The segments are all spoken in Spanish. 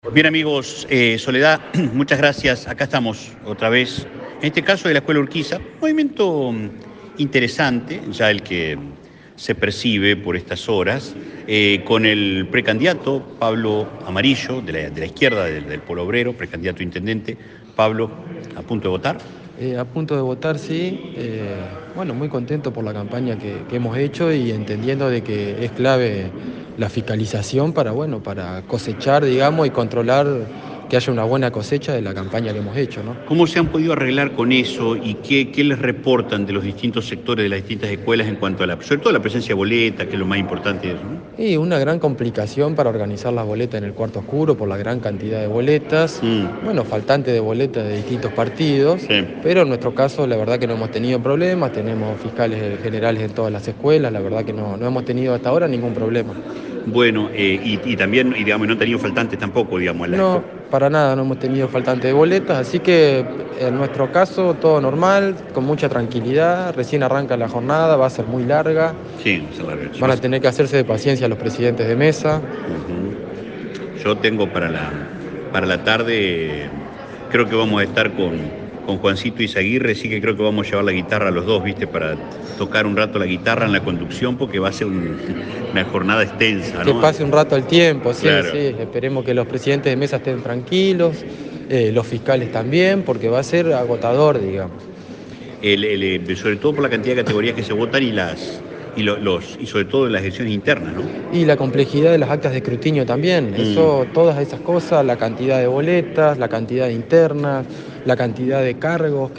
Bien amigos, Soledad, muchas gracias. Acá estamos otra vez, en este caso de la Escuela Urquiza, movimiento interesante, ya el que se percibe por estas horas, con el precandidato Pablo Amarillo, de la izquierda del Polo Obrero, precandidato a intendente. Pablo, a punto de votar. A punto de votar, sí. Bueno, muy contento por la campaña que hemos hecho y entendiendo de que es clave la fiscalización para cosechar, digamos, y controlar que haya una buena cosecha de la campaña que hemos hecho, ¿no? ¿Cómo se han podido arreglar con eso y qué les reportan de los distintos sectores de las distintas escuelas en cuanto a sobre todo la presencia de boleta, que es lo más importante de eso, ¿no? Y una gran complicación para organizar las boletas en el cuarto oscuro por la gran cantidad de boletas. Bueno, faltante de boletas de distintos partidos, Sí. pero en nuestro caso la verdad que no hemos tenido problemas, tenemos fiscales generales en todas las escuelas, la verdad que no hemos tenido hasta ahora ningún problema. Bueno, y también, digamos, no han tenido faltantes tampoco, digamos, en la No, para nada, no hemos tenido faltante de boletas, así que en nuestro caso todo normal, con mucha tranquilidad, recién arranca la jornada, va a ser muy larga. Sí, se larga. Van a tener que hacerse de paciencia los presidentes de mesa. Yo tengo para la tarde, creo que vamos a estar con Juancito Izaguirre, sí que creo que vamos a llevar la guitarra a los dos, ¿viste? Para tocar un rato la guitarra en la conducción, porque va a ser una jornada extensa, ¿no? Que pase un rato el tiempo, sí, Claro. sí. Esperemos que los presidentes de mesa estén tranquilos, los fiscales también, porque va a ser agotador, digamos. Sobre todo por la cantidad de categorías que se votan y sobre todo las elecciones internas, ¿no? Y la complejidad de las actas de escrutinio también. Eso, todas esas cosas, la cantidad de boletas, la cantidad de internas, la cantidad de cargos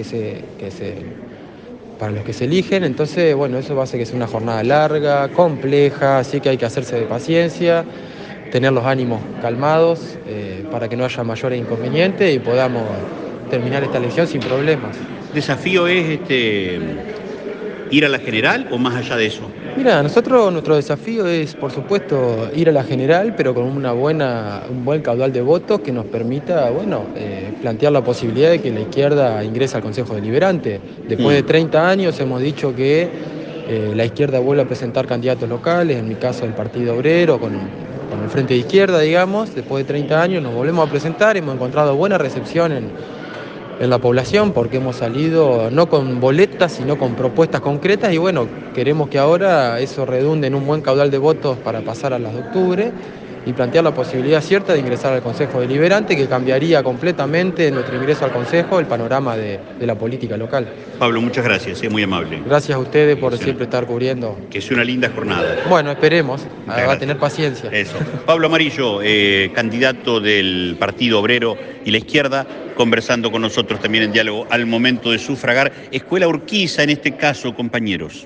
para los que se eligen. Entonces, bueno, eso va a hacer que sea una jornada larga, compleja, así que hay que hacerse de paciencia, tener los ánimos calmados para que no haya mayores inconvenientes y podamos terminar esta elección sin problemas. ¿Desafío es ir a la general o más allá de eso? Mira, nuestro desafío es, por supuesto, ir a la general, pero con un buen caudal de votos que nos permita, plantear la posibilidad de que la izquierda ingrese al Consejo Deliberante. Después de 30 años hemos dicho que la izquierda vuelve a presentar candidatos locales, en mi caso el Partido Obrero, con el Frente de Izquierda, digamos. Después de 30 años nos volvemos a presentar, hemos encontrado buena recepción en la población porque hemos salido no con boletas sino con propuestas concretas y bueno, queremos que ahora eso redunde en un buen caudal de votos para pasar a las de octubre y plantear la posibilidad cierta de ingresar al Consejo Deliberante que cambiaría completamente nuestro ingreso al Consejo, el panorama de la política local. Pablo, muchas gracias, muy amable. Gracias a ustedes por siempre estar cubriendo. Que sea una linda jornada. Bueno, esperemos, va a tener paciencia. Eso. Pablo Amarillo, candidato del Partido Obrero y la izquierda, conversando con nosotros también en diálogo al momento de sufragar. Escuela Urquiza en este caso, compañeros.